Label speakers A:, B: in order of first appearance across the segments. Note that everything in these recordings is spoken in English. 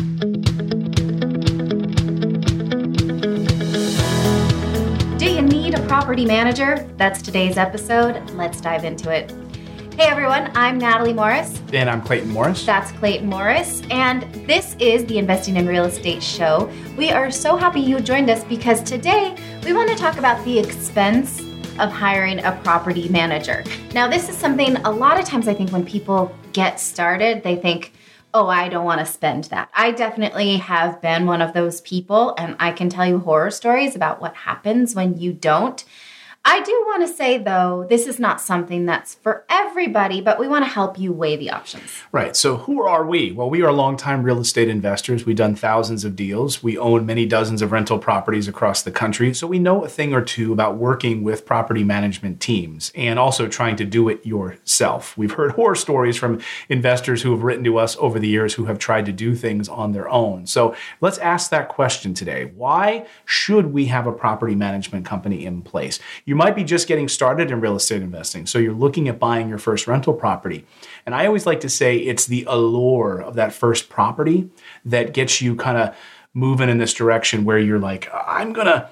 A: Do you need a property manager? That's today's episode. Let's dive into it. Hey everyone, I'm Natalie Morris.
B: And I'm Clayton Morris.
A: That's Clayton Morris. And this is the Investing in Real Estate show. We are so happy you joined us because today we want to talk about the expense of hiring a property manager. Now, this is something a lot of times I think when people get started, they think, oh, I don't want to spend that. I definitely have been one of those people, and I can tell you horror stories about what happens when you don't. I do want to say, though, this is not something that's for everybody, but we want to help you weigh the options.
B: Right. So who are we? Well, we are longtime real estate investors. We've done thousands of deals. We own many dozens of rental properties across the country. So we know a thing or two about working with property management teams and also trying to do it yourself. We've heard horror stories from investors who have written to us over the years who have tried to do things on their own. So let's ask that question today. Why should we have a property management company in place? You might be just getting started in real estate investing, so you're looking at buying your first rental property. And I always like to say it's the allure of that first property that gets you kind of moving in this direction where you're like, I'm gonna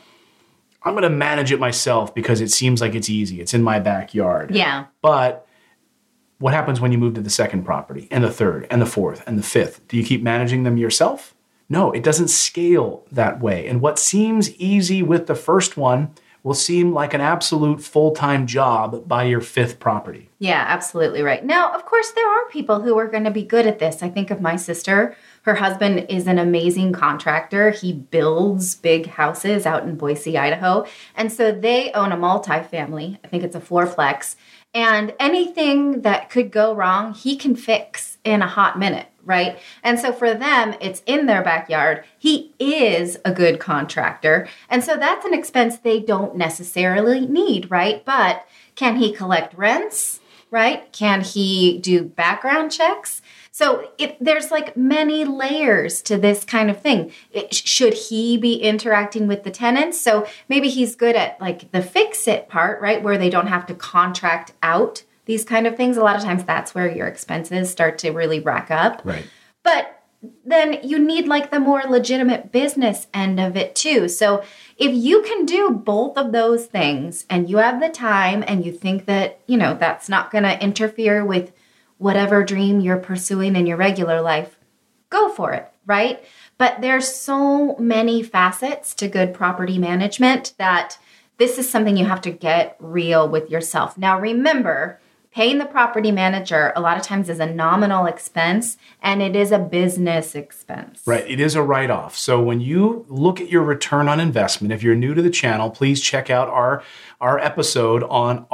B: manage it myself because it seems like it's easy. It's in my backyard.
A: Yeah.
B: But what happens when you move to the second property and the third and the fourth and the fifth? Do you keep managing them yourself? No, it doesn't scale that way. And what seems easy with the first one will seem like an absolute full-time job by your fifth property.
A: Yeah, absolutely right. Now, of course, there are people who are going to be good at this. I think of my sister. Her husband is an amazing contractor. He builds big houses out in Boise, Idaho. And so they own a multifamily. I think it's a fourplex. And anything that could go wrong, he can fix in a hot minute, right? And so for them, it's in their backyard. He is a good contractor. And so that's an expense they don't necessarily need, right? But can he collect rents, right? Can he do background checks? So there's like many layers to this kind of thing. Should he be interacting with the tenants? So maybe he's good at like the fix-it part, right? Where they don't have to contract out these kind of things. A lot of times that's where your expenses start to really rack up.
B: Right.
A: But then you need like the more legitimate business end of it too. So if you can do both of those things and you have the time and you think that, that's not going to interfere with whatever dream you're pursuing in your regular life, go for it, right? But there's so many facets to good property management that this is something you have to get real with yourself. Now, remember, paying the property manager a lot of times is a nominal expense, and it is a business expense.
B: Right. It is a write-off. So when you look at your return on investment, if you're new to the channel, please check out our episode on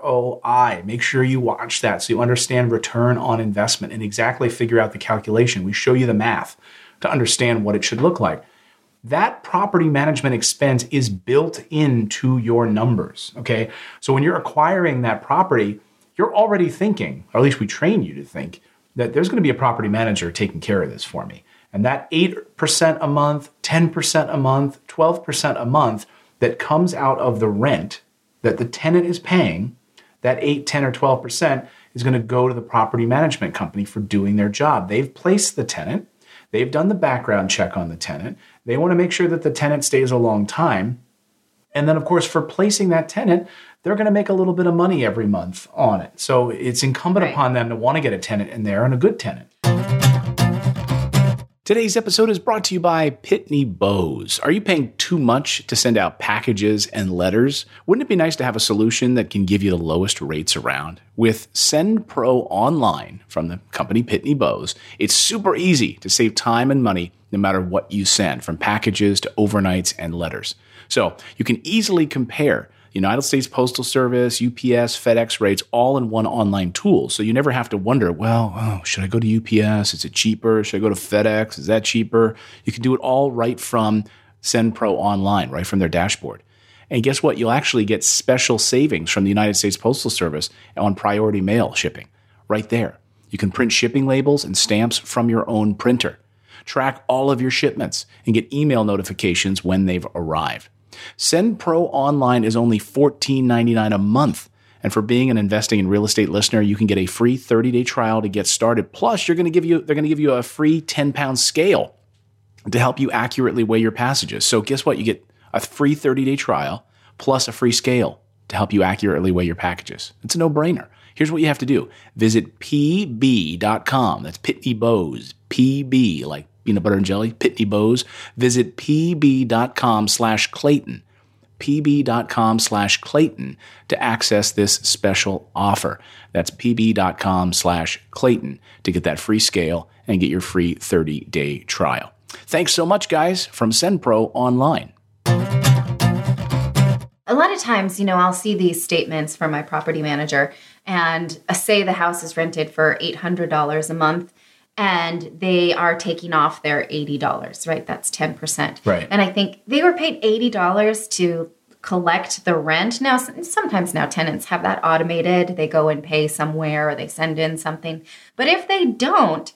B: ROI. Make sure you watch that so you understand return on investment and exactly figure out the calculation. We show you the math to understand what it should look like. That property management expense is built into your numbers, okay? So when you're acquiring that property, you're already thinking, or at least we train you to think, that there's going to be a property manager taking care of this for me. And that 8% a month, 10% a month, 12% a month that comes out of the rent that the tenant is paying, that 8, 10, or 12% is going to go to the property management company for doing their job. They've placed the tenant. They've done the background check on the tenant. They want to make sure that the tenant stays a long time. And then, of course, for placing that tenant, they're going to make a little bit of money every month on it. So it's incumbent upon them to want to get a tenant in there and a good tenant. Today's episode is brought to you by Pitney Bowes. Are you paying too much to send out packages and letters? Wouldn't it be nice to have a solution that can give you the lowest rates around? With SendPro Online from the company Pitney Bowes, it's super easy to save time and money no matter what you send, from packages to overnights and letters. So you can easily compare United States Postal Service, UPS, FedEx rates all in one online tool. So you never have to wonder, should I go to UPS? Is it cheaper? Should I go to FedEx? Is that cheaper? You can do it all right from SendPro Online, right from their dashboard. And guess what? You'll actually get special savings from the United States Postal Service on priority mail shipping right there. You can print shipping labels and stamps from your own printer. Track all of your shipments and get email notifications when they've arrived. SendPro Online is only $14.99 a month. And for being an Investing in Real Estate listener, you can get a free 30-day trial to get started. Plus, they're going to give you a free 10-pound scale to help you accurately weigh your passages. So guess what? You get a free 30-day trial plus a free scale to help you accurately weigh your packages. It's a no-brainer. Here's what you have to do. Visit pb.com. That's Pitney Bowes. PB, like peanut butter and jelly, Pitney Bowes. Visit pb.com/Clayton. pb.com/Clayton to access this special offer. That's pb.com/Clayton to get that free scale and get your free 30-day trial. Thanks so much, guys, from SendPro Online.
A: A lot of times, I'll see these statements from my property manager and say the house is rented for $800 a month and they are taking off their $80, right? That's 10%.
B: Right.
A: And I think they were paid $80 to collect the rent. Now, sometimes tenants have that automated. They go and pay somewhere or they send in something. But if they don't,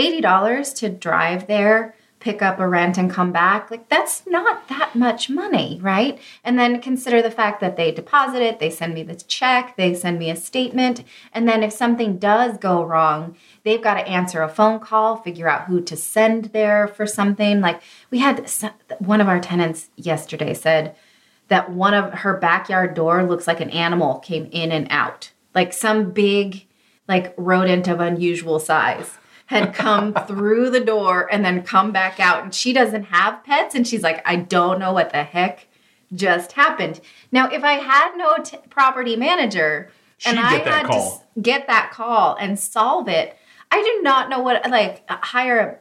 A: $80 to drive there, pick up a rent and come back, that's not that much money, right? And then consider the fact that they deposit it, they send me the check, they send me a statement, and then if something does go wrong, they've got to answer a phone call, figure out who to send there for something. Like we had one of our tenants yesterday said that one of her backyard door looks like an animal came in and out, like some big, rodent of unusual size had come through the door and then come back out. And she doesn't have pets. And she's like, I don't know what the heck just happened. Now, if I had no property manager and I had to get that call and solve it, I do not know what, hire a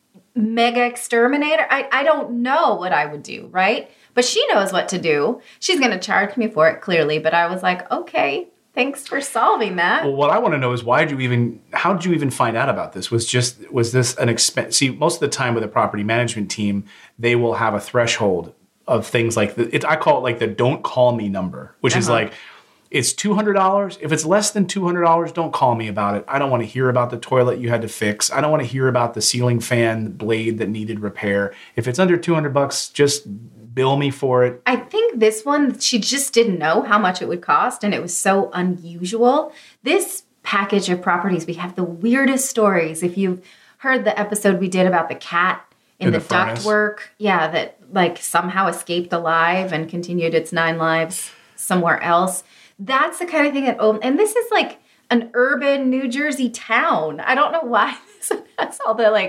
A: mega exterminator. I don't know what I would do, right? But she knows what to do. She's going to charge me for it, clearly. But I was like, okay, thanks for solving that.
B: Well, what I want to know is how did you even find out about this? Was this an expense? See, most of the time with a property management team, they will have a threshold of things like I call it the don't call me number, which is it's $200. If it's less than $200, don't call me about it. I don't want to hear about the toilet you had to fix. I don't want to hear about the ceiling fan blade that needed repair. If it's under $200, just bill me for it.
A: I think this one, she just didn't know how much it would cost, and it was so unusual. This package of properties, we have the weirdest stories. If you've heard the episode we did about the cat in the ductwork, that somehow escaped alive and continued its 9 lives somewhere else. That's the kind of thing that, and this is an urban New Jersey town. I don't know why that's all the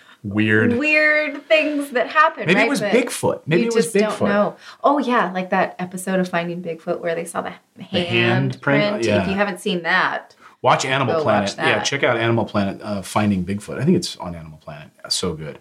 A: weird things that happen.
B: Maybe
A: right?
B: it was Bigfoot. Maybe it was Bigfoot.
A: Don't know. Oh yeah, like that episode of Finding Bigfoot where they saw the handprint.
B: Yeah.
A: If you haven't seen that,
B: watch Animal Planet.
A: Watch that.
B: Yeah, check out Animal Planet. Finding Bigfoot. I think it's on Animal Planet. So good.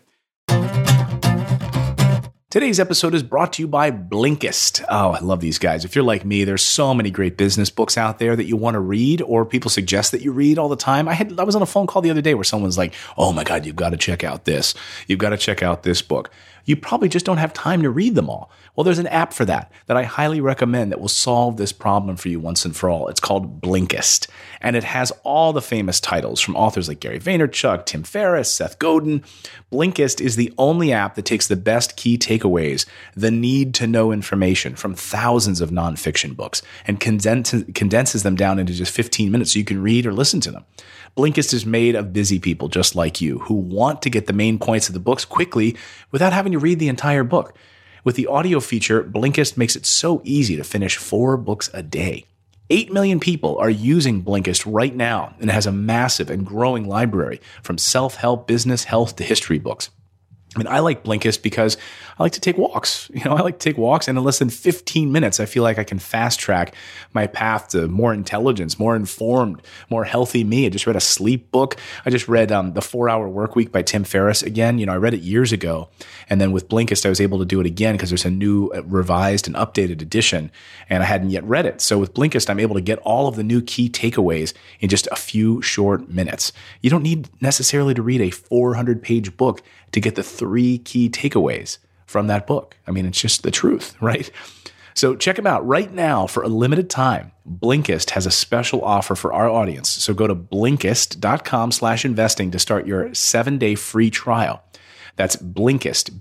B: Today's episode is brought to you by Blinkist. Oh, I love these guys. If you're like me, there's so many great business books out there that you want to read or people suggest that you read all the time. I was on a phone call the other day where someone's like, oh my God, you've got to check out this. You've got to check out this book. You probably just don't have time to read them all. Well, there's an app for that I highly recommend that will solve this problem for you once and for all. It's called Blinkist, and it has all the famous titles from authors like Gary Vaynerchuk, Tim Ferriss, Seth Godin. Blinkist is the only app that takes the best key takeaways, the need-to-know information from thousands of nonfiction books, and condenses them down into just 15 minutes so you can read or listen to them. Blinkist is made of busy people just like you who want to get the main points of the books quickly without having to read the entire book. With the audio feature, Blinkist makes it so easy to finish 4 books a day. 8 million people are using Blinkist right now, and it has a massive and growing library from self-help, business, health to history books. And I like Blinkist because I like to take walks. I like to take walks, and in less than 15 minutes, I feel like I can fast track my path to more intelligence, more informed, more healthy me. I just read a sleep book. I just read The 4-Hour Workweek by Tim Ferriss again. I read it years ago, and then with Blinkist, I was able to do it again because there's a new revised and updated edition, and I hadn't yet read it. So with Blinkist, I'm able to get all of the new key takeaways in just a few short minutes. You don't need necessarily to read a 400-page book to get the 3 key takeaways from that book. I mean, it's just the truth, right? So check them out right now for a limited time. Blinkist has a special offer for our audience. So go to Blinkist.com/investing to start your 7-day free trial. That's Blinkist,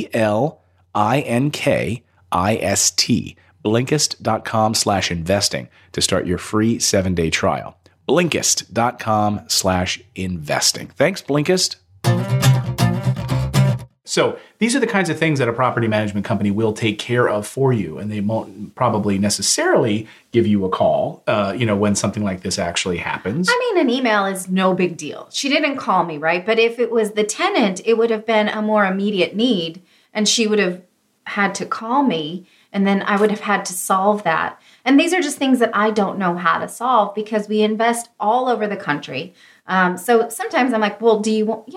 B: BLINKIST, Blinkist.com/investing to start your free 7-day trial. Blinkist.com/investing. Thanks, Blinkist. So these are the kinds of things that a property management company will take care of for you, and they won't probably necessarily give you a call, when something like this actually happens.
A: I mean, an email is no big deal. She didn't call me, right? But if it was the tenant, it would have been a more immediate need, and she would have had to call me, and then I would have had to solve that. And these are just things that I don't know how to solve because we invest all over the country. So sometimes I'm like, well, do you want,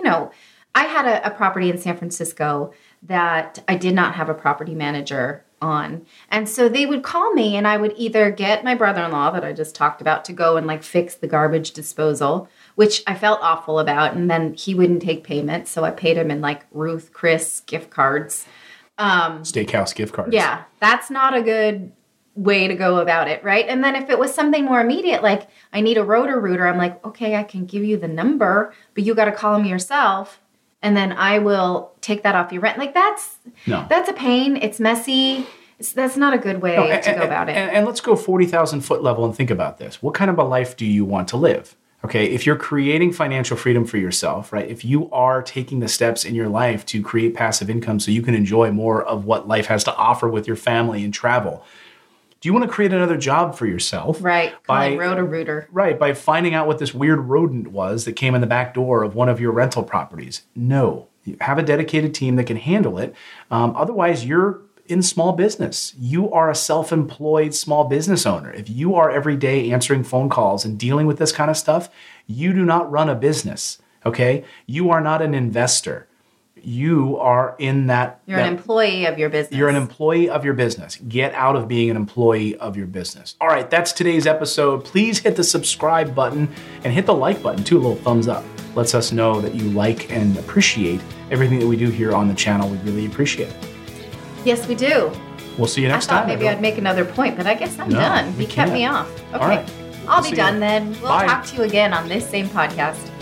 A: I had a property in San Francisco that I did not have a property manager on. And so they would call me and I would either get my brother-in-law that I just talked about to go and like fix the garbage disposal, which I felt awful about. And then he wouldn't take payment. So I paid him in like Ruth Chris gift cards.
B: Steakhouse gift cards.
A: Yeah, that's not a good way to go about it, right? And then if it was something more immediate, like I need a Roto-Rooter, I'm like, okay, I can give you the number, but you got to call him yourself, and then I will take that off your rent. Like that's a pain. It's messy. That's not a good way to go about it.
B: And let's go 40,000 foot level and think about this. What kind of a life do you want to live? Okay, if you're creating financial freedom for yourself, right? If you are taking the steps in your life to create passive income so you can enjoy more of what life has to offer with your family and travel, do you want to create another job for yourself?
A: Right, by Roto-Rooter.
B: Right, by finding out what this weird rodent was that came in the back door of one of your rental properties? No, you have a dedicated team that can handle it. Otherwise, you're in small business. You are a self-employed small business owner. If you are every day answering phone calls and dealing with this kind of stuff, you do not run a business, okay? You are not an investor. You are in that...
A: You're an employee of your business.
B: You're an employee of your business. Get out of being an employee of your business. All right, that's today's episode. Please hit the subscribe button and hit the like button too, a little thumbs up. Lets us know that you like and appreciate everything that we do here on the channel. We really appreciate it.
A: Yes, we do.
B: We'll see you next time.
A: I thought maybe I'd make another point, but I guess I'm done. You kept me off. Okay.
B: All right.
A: I'll be done then. We'll
B: Bye.
A: talk to you again on this same podcast.